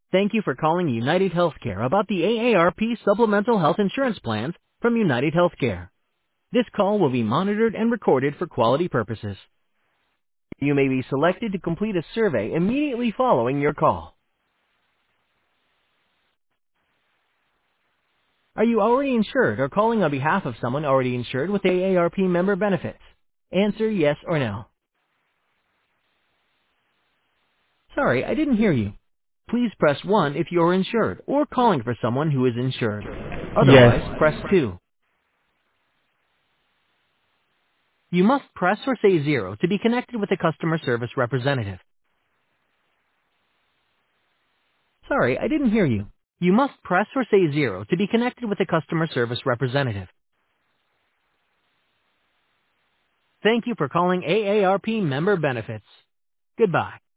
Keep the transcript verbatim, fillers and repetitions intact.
Thank you for calling United Healthcare about the A A R P Supplemental Health Insurance Plans from United Healthcare. This call will be monitored and recorded for quality purposes. You may be selected to complete a survey immediately following your call. Are you already insured or calling on behalf of someone already insured with A A R P member benefits? Answer yes or no. Sorry, I didn't hear you. Please press one if you're insured or calling for someone who is insured. Otherwise, Yes. press two. You must press or say zero to be connected with a customer service representative. Sorry, I didn't hear you. You must press or say zero to be connected with a customer service representative. Thank you for calling A A R P Member Benefits. Goodbye.